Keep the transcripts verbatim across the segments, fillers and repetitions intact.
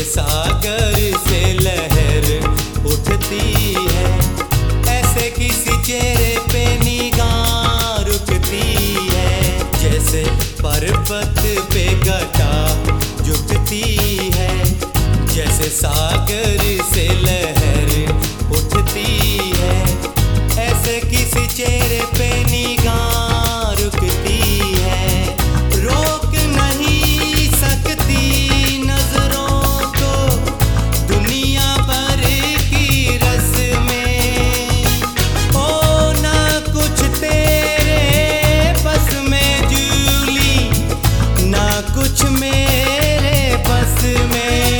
सागर से लहर उठती है, ऐसे किसी चेहरे पे निगाह रुकती है। जैसे पर्वत पे घटा झुकती है, जैसे सागर से लहर उठती है, ऐसे किसी चेहरे पे निगाह रुकती है। रोक नहीं सकती नजरों को दुनिया भर की रस्में, ओ ना कुछ तेरे बस में जूली, ना कुछ मेरे बस में।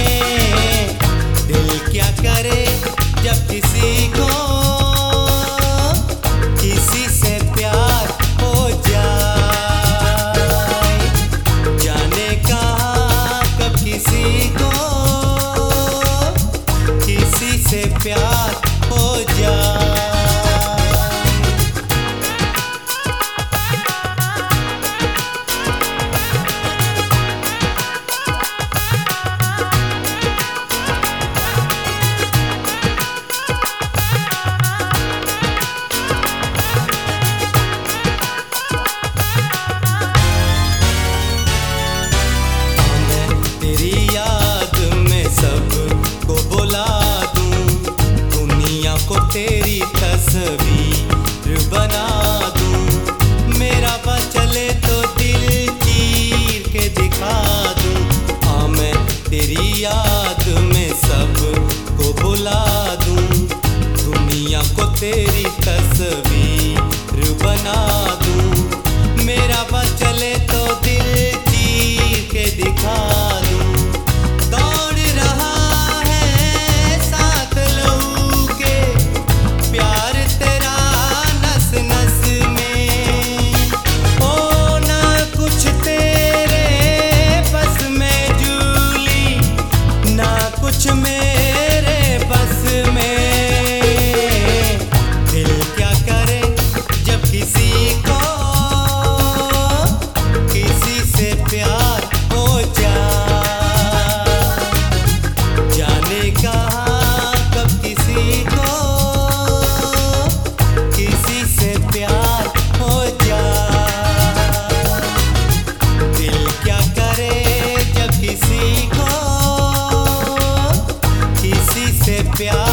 दिल क्या करे जब किसी को किसी से प्यार हो जाए, जाने कहाँ कब किसी को किसी से प्यार हो जाए। तेरी याद में सबको बुला दूं, दुनिया को तेरी तस्वीर बना दूं। मेरा बस चले तो दिल चीर के दिखा दूं। हाँ मैं तेरी याद में सबको बुला दूं, दुनिया को तेरी तस्वीर बना दूं। मेरा बस चले तो दिल चीर के दिखा दूं। दौड़ रहा है साथ लहू के प्यार तेरा नस नस में, ओ ना कुछ तेरे बस में जूली, ना कुछ मेरे बस में। दिल क्या करे जब किसी को किसी से प्यार हो जाए, जाने कहाँ कब किसी को किसी से प्यार हो जाए। दिल क्या करे जब किसी को किसी से प्यार